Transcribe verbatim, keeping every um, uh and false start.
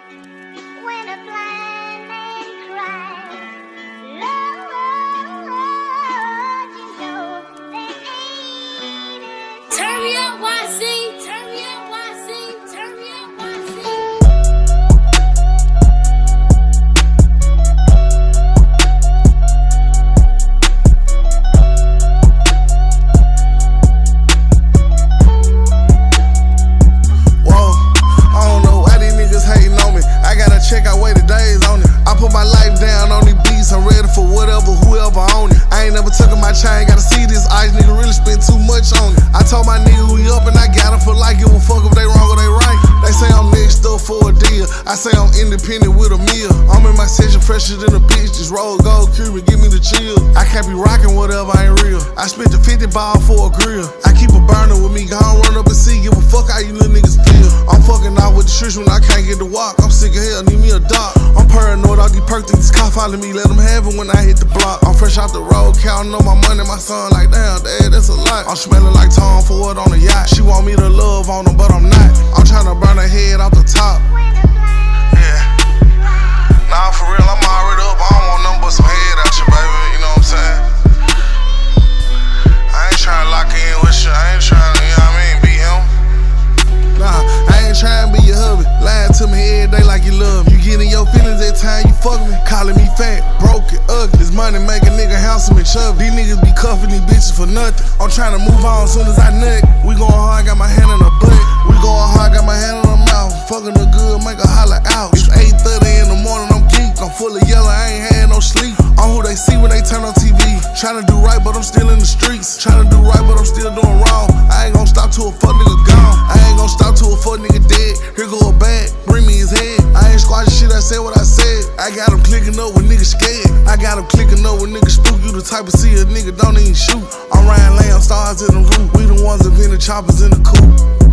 When a blind man cries, Lord, you know that ain't it. Turn me up, Y C. Turn me up, Y C. Turn me up, Y C. Whoa, I don't know why these niggas hating on me. I gotta check, I waited days on it. I put my life down on these beats, I'm ready for whatever, whoever on it. I ain't never tucking my chain, gotta see this ice, nigga really spend too much on it. I told my nigga we up and I got him for like give a fuck if they wrong or they right. They say I'm next up for a deal, I say I'm independent with a meal. I'm in my section fresher than a bitch, just roll gold Cuban, give me the chill. I can't be rocking whatever ain't real. I spent the fifty ball for a grill. I keep a burner with me, gon' run up and see, give a fuck how you little niggas feel. I'm fucking out with the streets when I can't get to walk. I'm sick of hell, need me a doc. I'm paranoid, all these perk things, cop follow me, let them have it when I hit the block. I'm fresh out the road, counting on my money, my son like, damn, dad, that's a lot. I'm smelling like Tom Ford on a yacht. She want me to love on them, but I'm not. I'm tryna burn her head off the top. Yeah. Nah, for real, I'm already up. I don't want nothing but some head out you, baby. You know what I'm saying? I ain't tryna lock in with you. I ain't tryna, you know what I mean, be him. Nah, I ain't tryna be your hubby. Lying to me every day like you love me. You getting your feelings every time you fuck me. Calling me fat, broke, and ugly. This money make a nigga handsome and chubby. These niggas be cuffing these bitches for nothing. I'm tryna move on as soon as I nut. We going hard, got my hand on her butt. We going hard, got my hand on her mouth. Fucking her good, make her holler out. It's eight thirty in the morning, I'm geeked. I'm full of yellow, I ain't had no sleep. I'm who they see when they turn on T V. Tryna do right, but I'm still in the streets. Tryna do right, but I'm still doing wrong. I ain't gon' stop till a fuck nigga gone. I ain't gon' stop till a fuck nigga dead. Here go a bag, bring me his head. I ain't squashing shit, I said what I said. I got him clicking up with niggas scared. I got him clicking up with niggas spook. You the type of see a nigga don't even shoot. I'm riding lamb stars in the roof. We the ones that been the choppers in the coop.